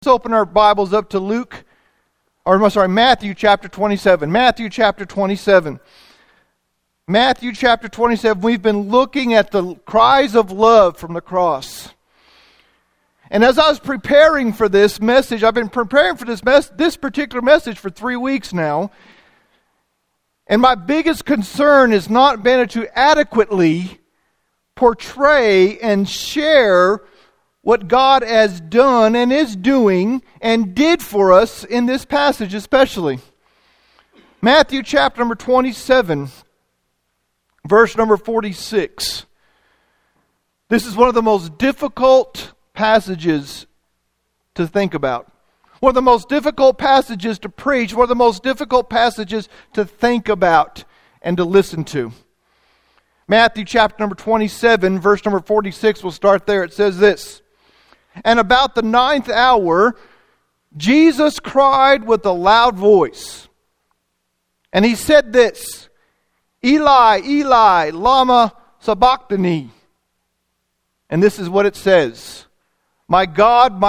Let's open our Bibles up to Matthew chapter 27. Matthew chapter 27. Matthew chapter 27. We've been looking at the cries of love from the cross. And as I was preparing for this message, I've been preparing for this particular message for 3 weeks now. And my biggest concern has not been to adequately portray and share what God has done and is doing and did for us in this passage especially. Matthew chapter number 27, verse number 46. This is one of the most difficult passages to think about. One of the most difficult passages to preach. One of the most difficult passages to think about and to listen to. Matthew chapter number 27, verse number 46, we'll start there. It says this: "And about the 9th hour, Jesus cried with a loud voice. And he said this, Eli, Eli, lama sabachthani. And this is what it says: my God,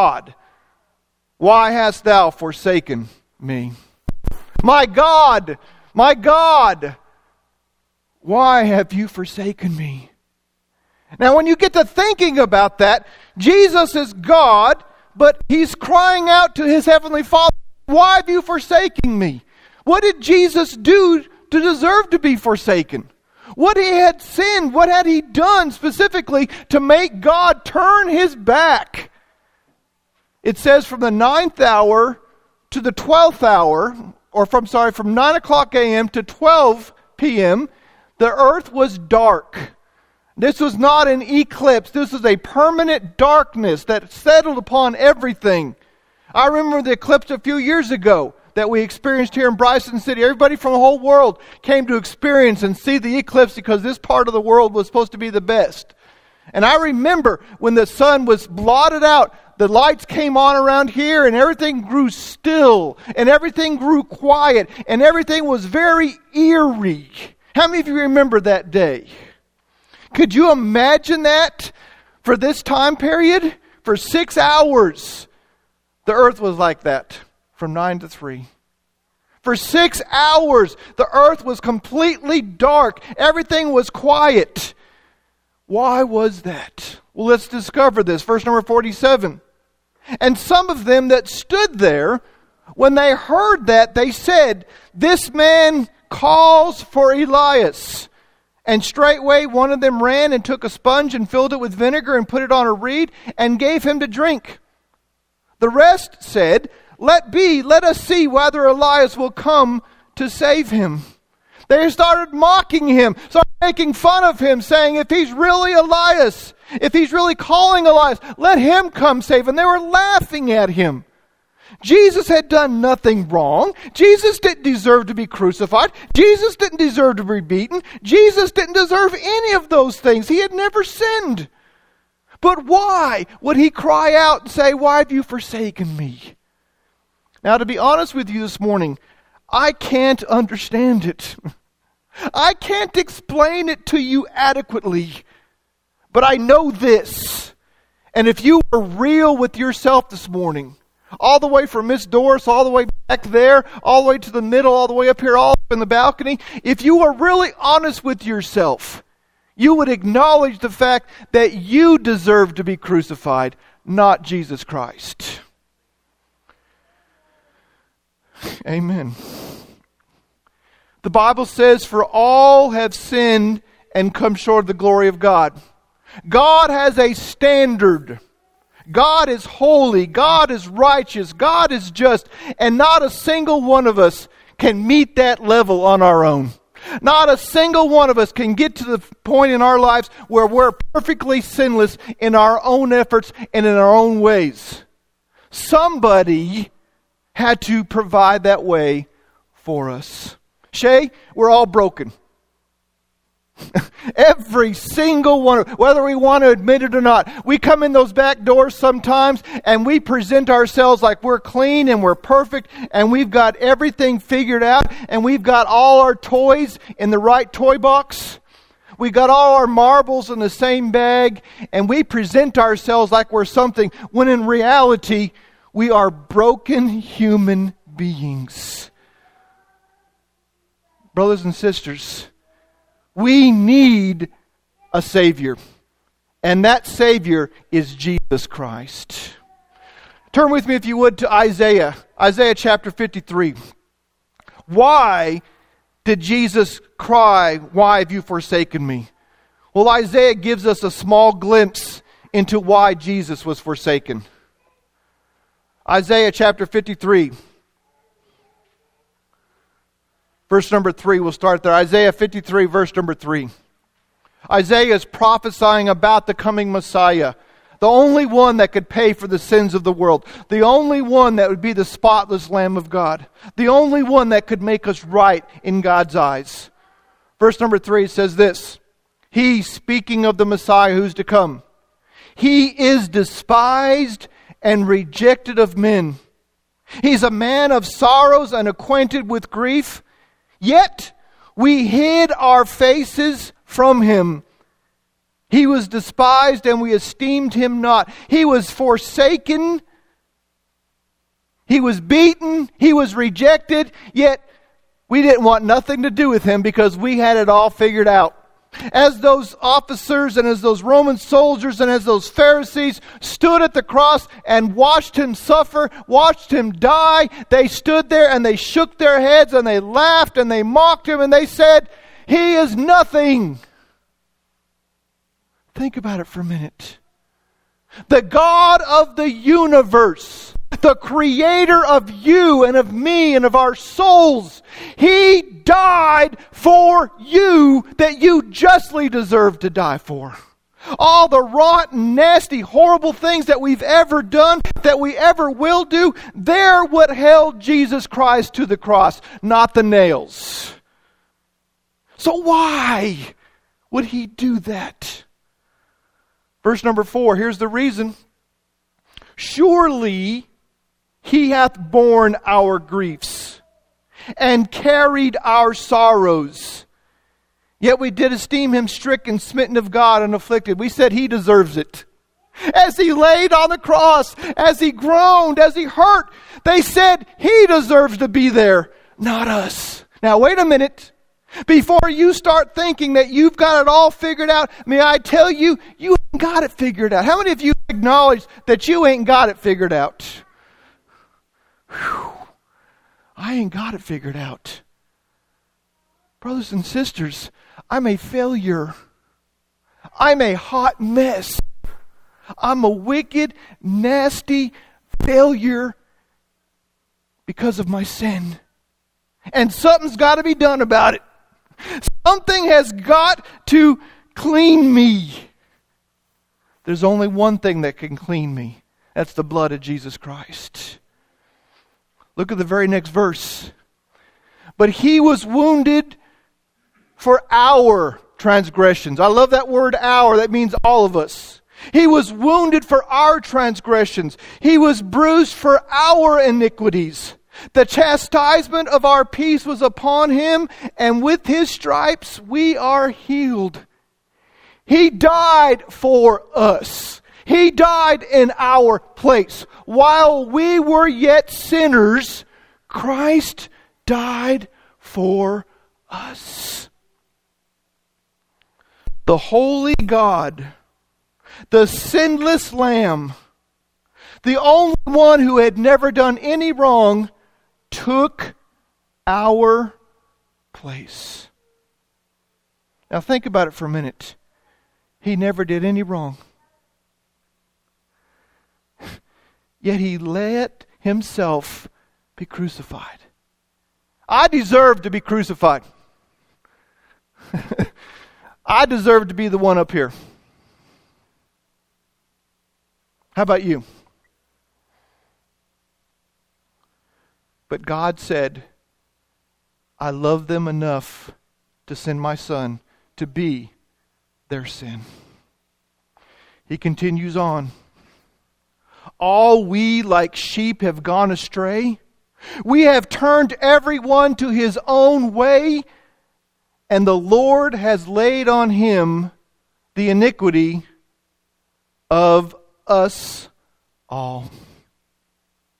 why hast thou forsaken me? My God, why have you forsaken me?" Now, when you get to thinking about that, Jesus is God, but He's crying out to His Heavenly Father, "Why have you forsaken me?" What did Jesus do to deserve to be forsaken? What He had sinned, what had He done specifically to make God turn His back? It says from the 9th hour to the 12th hour, from 9 o'clock a.m. to 12 p.m., the earth was dark. This was not an eclipse. This was a permanent darkness that settled upon everything. I remember the eclipse a few years ago that we experienced here in Bryson City. Everybody from the whole world came to experience and see the eclipse because this part of the world was supposed to be the best. And I remember when the sun was blotted out, the lights came on around here and everything grew still and everything grew quiet and everything was very eerie. How many of you remember that day? Could you imagine that for this time period? For 6 hours, the earth was like that from 9 to 3. For 6 hours, the earth was completely dark. Everything was quiet. Why was that? Well, let's discover this. Verse number 47. "And some of them that stood there, when they heard that, they said, This man calls for Elias. And straightway one of them ran and took a sponge and filled it with vinegar and put it on a reed and gave him to drink. The rest said, Let be, let us see whether Elias will come to save him." They started mocking him, started making fun of him, saying, if he's really Elias, if he's really calling Elias, let him come save him. They were laughing at him. Jesus had done nothing wrong. Jesus didn't deserve to be crucified. Jesus didn't deserve to be beaten. Jesus didn't deserve any of those things. He had never sinned. But why would he cry out and say, "Why have you forsaken me?" Now, to be honest with you this morning, I can't understand it. I can't explain it to you adequately. But I know this. And if you are real with yourself this morning, all the way from Miss Doris, all the way back there, all the way to the middle, all the way up here, all up in the balcony, if you are really honest with yourself, you would acknowledge the fact that you deserve to be crucified, not Jesus Christ. Amen. The Bible says, "For all have sinned and come short of the glory of God." God has a standard. God is holy. God is righteous. God is just. And not a single one of us can meet that level on our own. Not a single one of us can get to the point in our lives where we're perfectly sinless in our own efforts and in our own ways. Somebody had to provide that way for us. Shay, we're all broken. Every single one, whether we want to admit it or not. We come in those back doors sometimes and we present ourselves like we're clean and we're perfect and we've got everything figured out and we've got all our toys in the right toy box. We've got all our marbles in the same bag and we present ourselves like we're something when in reality We are broken human beings. Brothers and sisters, we need a Savior. And that Savior is Jesus Christ. Turn with me, if you would, to Isaiah. Isaiah chapter 53. Why did Jesus cry, "Why have you forsaken me?" Well, Isaiah gives us a small glimpse into why Jesus was forsaken. Isaiah chapter 53. Verse number 3, we'll start there. Isaiah 53, verse number 3. Isaiah is prophesying about the coming Messiah, the only one that could pay for the sins of the world, the only one that would be the spotless Lamb of God, the only one that could make us right in God's eyes. Verse number 3 says this, He, speaking of the Messiah who's to come, He is despised and rejected of men. He's a man of sorrows and acquainted with grief. Yet we hid our faces from Him. He was despised and we esteemed Him not. He was forsaken. He was beaten. He was rejected. Yet we didn't want nothing to do with Him because we had it all figured out. As those officers and as those Roman soldiers and as those Pharisees stood at the cross and watched Him suffer, watched Him die, they stood there and they shook their heads and they laughed and they mocked Him and they said, He is nothing. Think about it for a minute. The God of the universe, the creator of you and of me and of our souls, He died for you that you justly deserve to die for. All the rotten, nasty, horrible things that we've ever done, that we ever will do, they're what held Jesus Christ to the cross, not the nails. So why would He do that? Verse number 4, here's the reason. Surely He hath borne our griefs and carried our sorrows. Yet we did esteem Him stricken, smitten of God, and afflicted. We said He deserves it. As He laid on the cross, as He groaned, as He hurt, they said He deserves to be there, not us. Now wait a minute. Before you start thinking that you've got it all figured out, may I tell you, you ain't got it figured out. How many of you acknowledge that you ain't got it figured out? Whew. I ain't got it figured out. Brothers and sisters, I'm a failure. I'm a hot mess. I'm a wicked, nasty failure because of my sin. And something's got to be done about it. Something has got to clean me. There's only one thing that can clean me. That's the blood of Jesus Christ. Look at the very next verse. But He was wounded for our transgressions. I love that word our. That means all of us. He was wounded for our transgressions. He was bruised for our iniquities. The chastisement of our peace was upon Him, and with His stripes we are healed. He died for us. He died in our place. While we were yet sinners, Christ died for us. The holy God, the sinless Lamb, the only one who had never done any wrong, took our place. Now think about it for a minute. He never did any wrong. Yet He let Himself be crucified. I deserve to be crucified. I deserve to be the one up here. How about you? But God said, I love them enough to send my Son to be their sin. He continues on. All we like sheep have gone astray. We have turned everyone to his own way, and the Lord has laid on Him the iniquity of us all.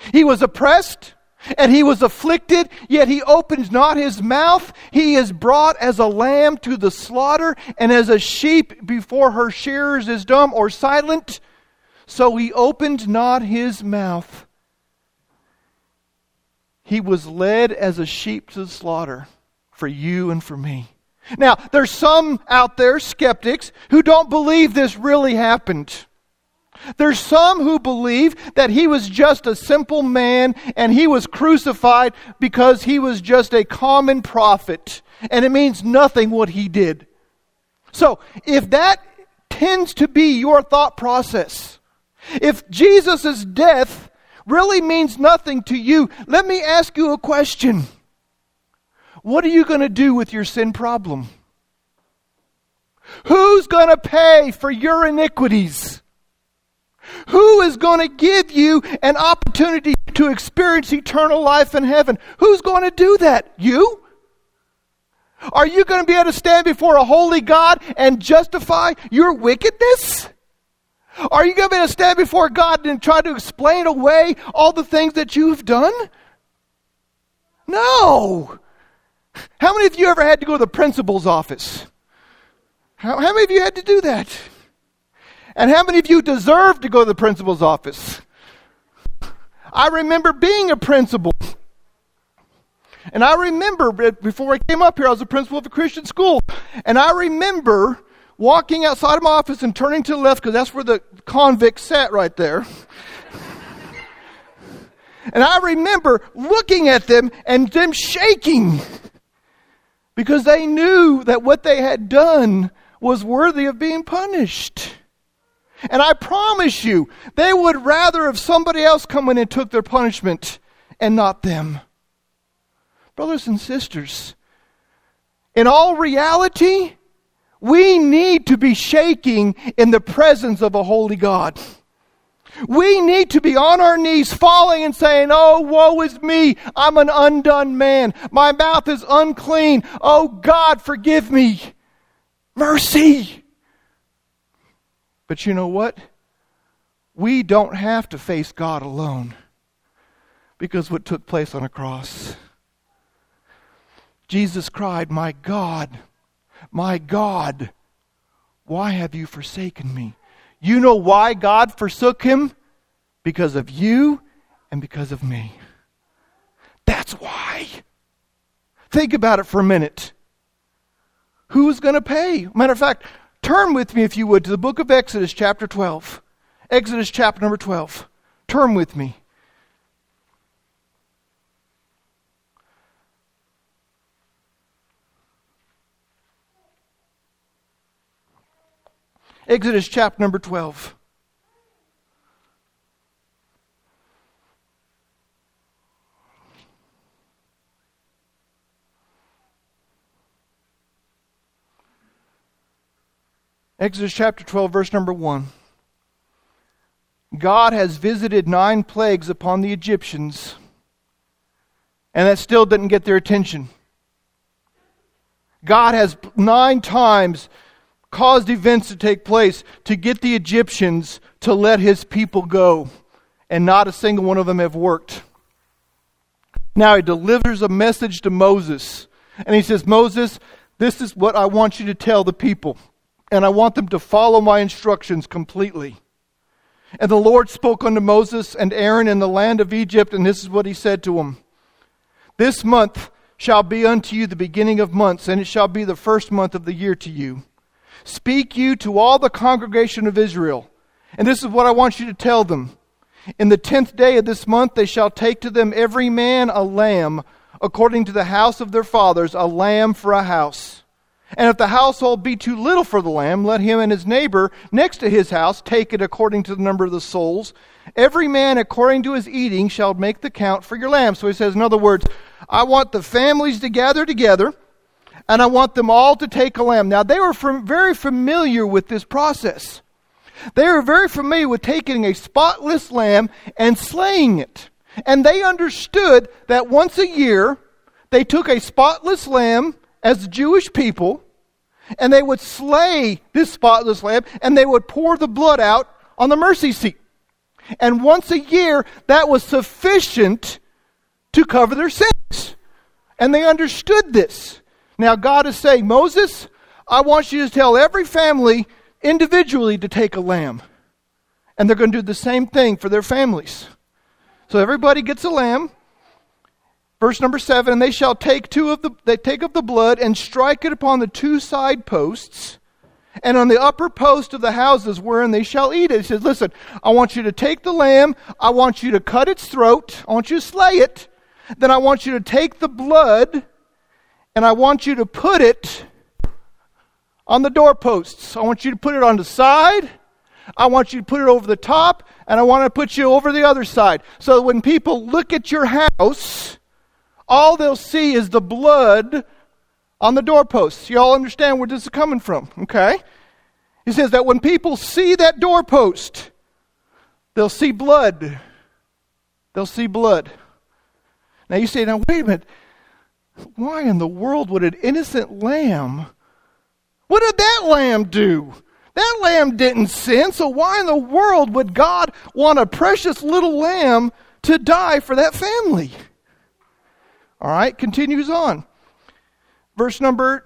He was oppressed and he was afflicted, yet he opens not his mouth. He is brought as a lamb to the slaughter, and as a sheep before her shearers is dumb or silent, so he opened not his mouth. He was led as a sheep to the slaughter for you and for me. Now, there's some out there, skeptics, who don't believe this really happened. There's some who believe that he was just a simple man and he was crucified because he was just a common prophet and it means nothing what he did. So, if that tends to be your thought process, if Jesus' death really means nothing to you, let me ask you a question. What are you going to do with your sin problem? Who's going to pay for your iniquities? Who is going to give you an opportunity to experience eternal life in heaven? Who's going to do that? You? Are you going to be able to stand before a holy God and justify your wickedness? Are you going to be able to stand before God and try to explain away all the things that you've done? No. How many of you ever had to go to the principal's office? How many of you had to do that? And how many of you deserve to go to the principal's office? I remember being a principal. And I remember, before I came up here, I was a principal of a Christian school. And I remember walking outside of my office and turning to the left, because that's where the convicts sat right there. And I remember looking at them and them shaking, because they knew that what they had done was worthy of being punished. And I promise you, they would rather have somebody else come in and took their punishment and not them. Brothers and sisters, in all reality, we need to be shaking in the presence of a holy God. We need to be on our knees falling and saying, "Oh, woe is me. I'm an undone man. My mouth is unclean. Oh, God, forgive me. Mercy." But you know what? We don't have to face God alone, because what took place on a cross. Jesus cried, my God, why have you forsaken me?" You know why God forsook him? Because of you and because of me. That's why. Think about it for a minute. Who's going to pay? Matter of fact, turn with me, if you would, to the book of Exodus, chapter 12. Exodus, chapter number 12. Turn with me. Exodus, chapter number 12. Exodus chapter 12, verse number 1. God has visited 9 plagues upon the Egyptians, and that still didn't get their attention. God has 9 times caused events to take place to get the Egyptians to let his people go, and not a single one of them have worked. Now he delivers a message to Moses, and he says, "Moses, this is what I want you to tell the people. And I want them to follow my instructions completely." And the Lord spoke unto Moses and Aaron in the land of Egypt, and this is what he said to them. "This month shall be unto you the beginning of months, and it shall be the first month of the year to you. Speak you to all the congregation of Israel. And this is what I want you to tell them. In the 10th day of this month they shall take to them every man a lamb, according to the house of their fathers, a lamb for a house. And if the household be too little for the lamb, let him and his neighbor next to his house take it according to the number of the souls. Every man according to his eating shall make the count for your lamb." So he says, in other words, I want the families to gather together, and I want them all to take a lamb. Now, they were very familiar with this process. They were very familiar with taking a spotless lamb and slaying it. And they understood that once a year, they took a spotless lamb as the Jewish people, and they would slay this spotless lamb, and they would pour the blood out on the mercy seat. And once a year, that was sufficient to cover their sins. And they understood this. Now God is saying, Moses, I want you to tell every family individually to take a lamb. And they're going to do the same thing for their families. So everybody gets a lamb. Verse number 7, and they shall take of the blood and strike it upon the 2 side posts and on the upper post of the houses wherein they shall eat it. He says, listen, I want you to take the lamb, I want you to cut its throat, I want you to slay it, then I want you to take the blood and I want you to put it on the doorposts. I want you to put it on the side, I want you to put it over the top, and I want to put you over the other side. So that when people look at your house, all they'll see is the blood on the doorposts. You all understand where this is coming from, okay? He says that when people see that doorpost, they'll see blood. They'll see blood. Now you say, now wait a minute. Why in the world would an innocent lamb, what did that lamb do? That lamb didn't sin, so why in the world would God want a precious little lamb to die for that family? All right, continues on. Verse number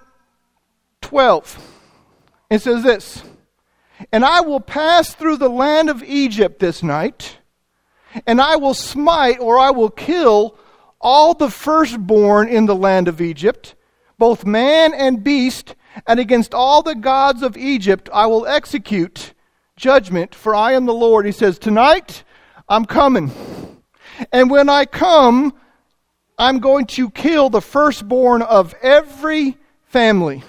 12. It says this, and I will pass through the land of Egypt this night, and I will smite, or I will kill, all the firstborn in the land of Egypt, both man and beast, and against all the gods of Egypt I will execute judgment, for I am the Lord. He says, tonight I'm coming. And when I come, I'm going to kill the firstborn of every family.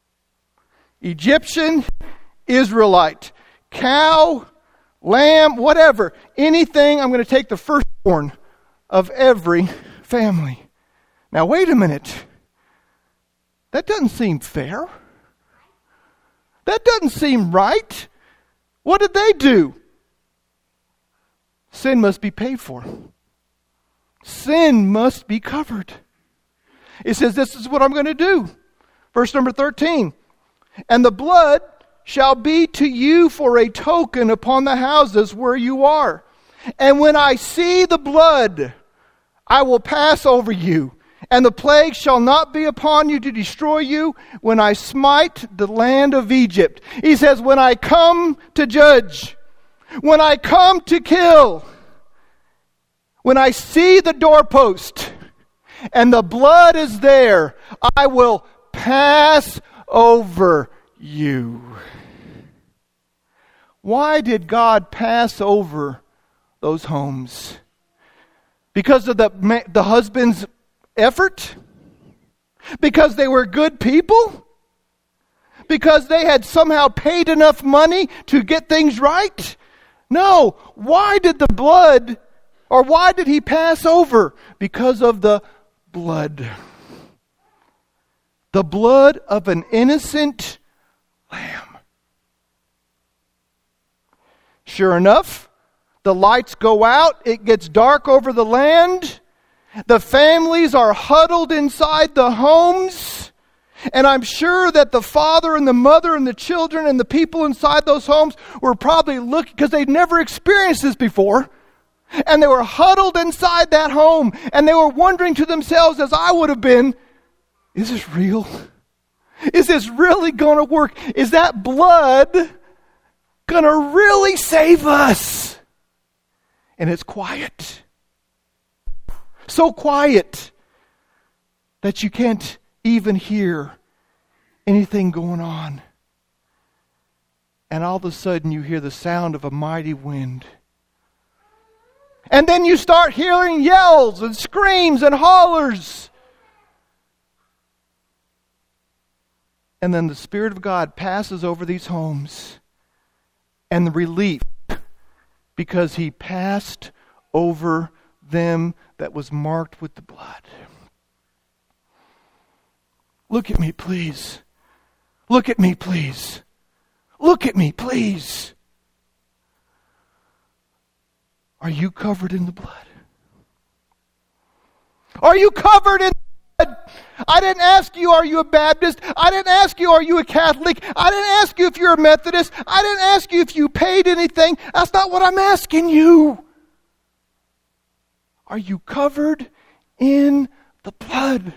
Egyptian, Israelite, cow, lamb, whatever. Anything, I'm going to take the firstborn of every family. Now wait a minute. That doesn't seem fair. That doesn't seem right. What did they do? Sin must be paid for. Sin must be covered. It says, this is what I'm going to do. Verse number 13. And the blood shall be to you for a token upon the houses where you are. And when I see the blood, I will pass over you. And the plague shall not be upon you to destroy you when I smite the land of Egypt. He says, when I come to judge, when I come to kill, when I see the doorpost and the blood is there, I will pass over you. Why did God pass over those homes? Because of the husband's effort? Because they were good people? Because they had somehow paid enough money to get things right? No. Why did the blood, or why did he pass over? Because of the blood. The blood of an innocent lamb. Sure enough, the lights go out, it gets dark over the land. The families are huddled inside the homes. And I'm sure that the father and the mother and the children and the people inside those homes were probably looking, because they'd never experienced this before. And they were huddled inside that home. And they were wondering to themselves, as I would have been, is this real? Is this really going to work? Is that blood going to really save us? And it's quiet. So quiet that you can't even hear anything going on. And all of a sudden you hear the sound of a mighty wind. And then you start hearing yells and screams and hollers. And then the Spirit of God passes over these homes. And the relief, because He passed over them that was marked with the blood. Look at me, please. Look at me, please. Look at me, please. Are you covered in the blood? Are you covered in the blood? I didn't ask you, are you a Baptist? I didn't ask you, are you a Catholic? I didn't ask you if you're a Methodist. I didn't ask you if you paid anything. That's not what I'm asking you. Are you covered in the blood?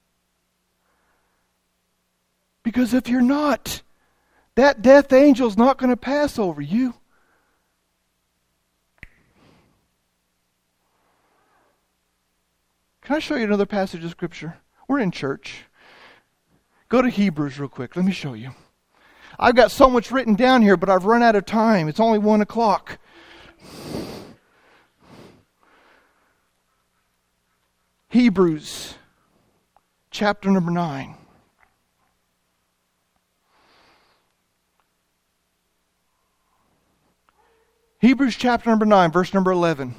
Because if you're not, that death angel's not going to pass over you. Can I show you another passage of Scripture? We're in church. Go to Hebrews real quick. Let me show you. I've got so much written down here, but I've run out of time. It's only 1 o'clock. Hebrews chapter number 9. Hebrews chapter number 9, verse number 11.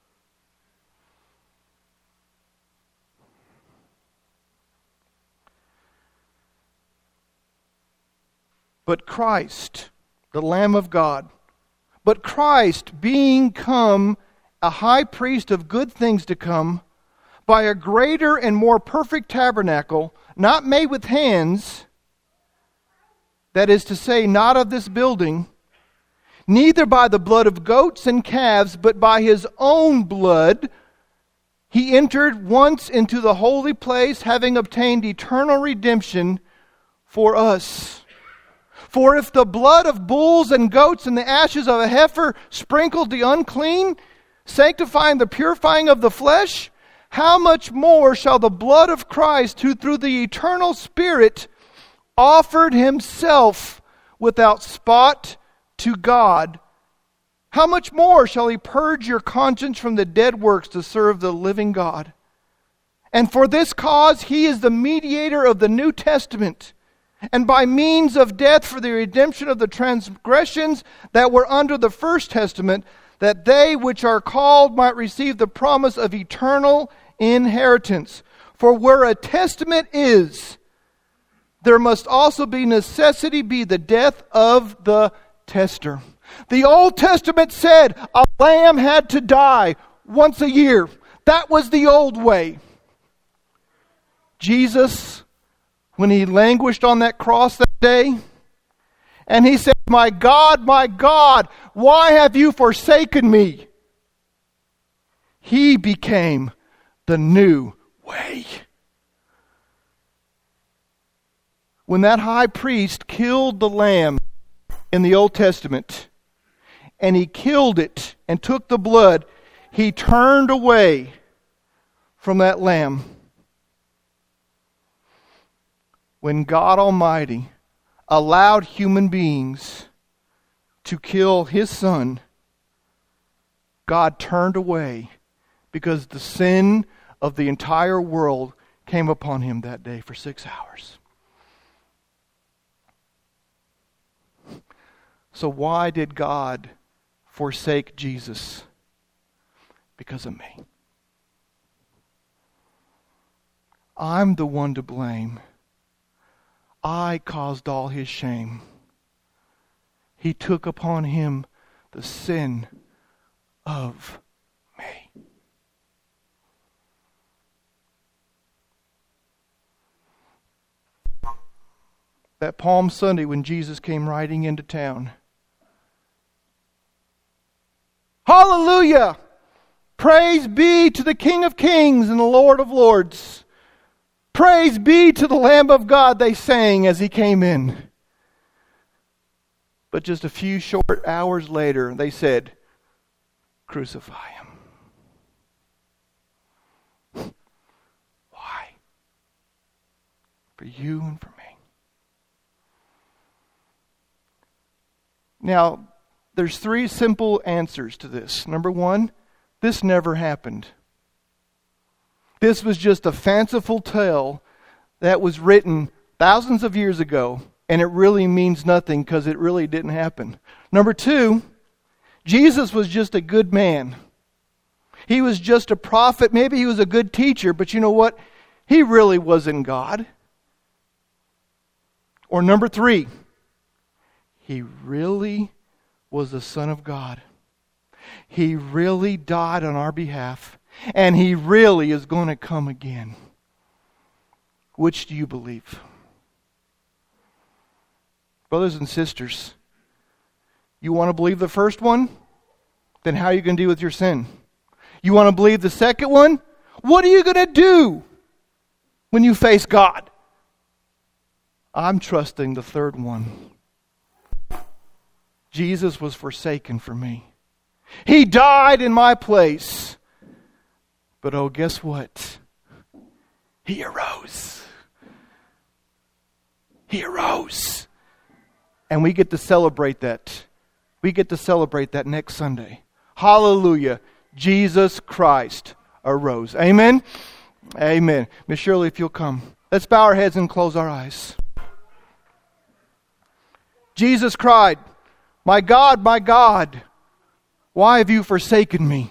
But Christ, the Lamb of God, but Christ, being come a high priest of good things to come, by a greater and more perfect tabernacle, not made with hands, that is to say, not of this building, neither by the blood of goats and calves, but by his own blood, he entered once into the holy place, having obtained eternal redemption for us. For if the blood of bulls and goats and the ashes of a heifer sprinkled the unclean, sanctifying the purifying of the flesh, how much more shall the blood of Christ, who through the eternal Spirit offered himself without spot to God, how much more shall he purge your conscience from the dead works to serve the living God? And for this cause he is the mediator of the New Testament, and by means of death for the redemption of the transgressions that were under the first testament, that they which are called might receive the promise of eternal inheritance. For where a testament is, there must also be necessity be the death of the tester. The Old Testament said a lamb had to die once a year. That was the old way. Jesus, when he languished on that cross that day, and he said, my God, why have you forsaken me? He became the new way. When that high priest killed the lamb in the Old Testament, and he killed it and took the blood, he turned away from that lamb. When God Almighty allowed human beings to kill his Son, God turned away because the sin of the entire world came upon him that day for 6 hours. So why did God forsake Jesus? Because of me. I'm the one to blame. I caused all his shame. He took upon him the sin of me. That Palm Sunday when Jesus came riding into town. Hallelujah! Praise be to the King of Kings and the Lord of Lords. Praise be to the Lamb of God, they sang as he came in. But just a few short hours later, they said, crucify him. Why? For you and for me. Now, there's 3 simple answers to this. Number 1, this never happened. This was just a fanciful tale that was written thousands of years ago, and it really means nothing because it really didn't happen. Number 2, Jesus was just a good man. He was just a prophet. Maybe he was a good teacher, but you know what? He really wasn't God. Or number 3, he really was the Son of God. He really died on our behalf. And he really is going to come again. Which do you believe? Brothers and sisters, you want to believe the first one? Then how are you going to deal with your sin? You want to believe the second one? What are you going to do when you face God? I'm trusting the third one. Jesus was forsaken for me. He died in my place. But oh, guess what? He arose. He arose. And we get to celebrate that. We get to celebrate that next Sunday. Hallelujah. Jesus Christ arose. Amen? Amen. Miss Shirley, if you'll come. Let's bow our heads and close our eyes. Jesus cried, my God, why have you forsaken me?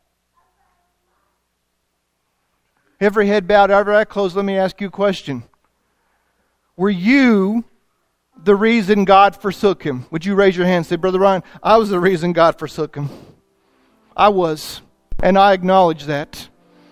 Every head bowed, every eye closed, let me ask you a question. Were you the reason God forsook him? Would you raise your hand and say, Brother Ryan, I was the reason God forsook him. I was, and I acknowledge that.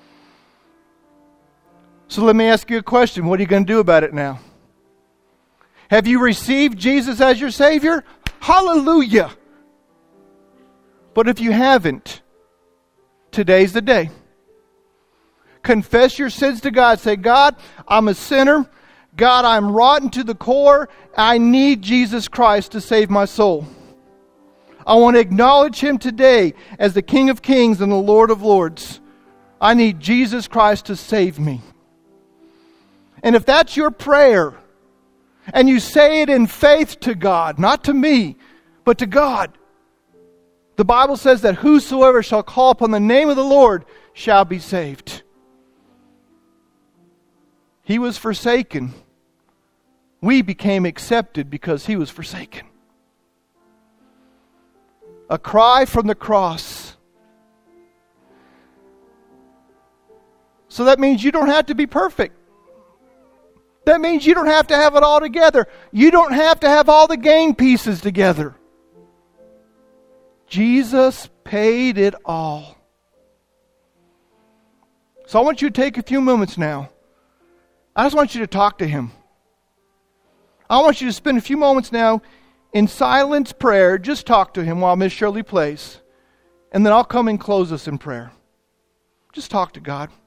So let me ask you a question. What are you going to do about it now? Have you received Jesus as your Savior? Hallelujah! But if you haven't, today's the day. Confess your sins to God. Say, God, I'm a sinner. God, I'm rotten to the core. I need Jesus Christ to save my soul. I want to acknowledge Him today as the King of Kings and the Lord of Lords. I need Jesus Christ to save me. And if that's your prayer, and you say it in faith to God, not to me, but to God, the Bible says that whosoever shall call upon the name of the Lord shall be saved. He was forsaken. We became accepted because He was forsaken. A cry from the cross. So that means you don't have to be perfect. That means you don't have to have it all together. You don't have to have all the game pieces together. Jesus paid it all. So I want you to take a few moments now. I just want you to talk to Him. I want you to spend a few moments now in silence prayer. Just talk to Him while Miss Shirley plays. And then I'll come and close us in prayer. Just talk to God.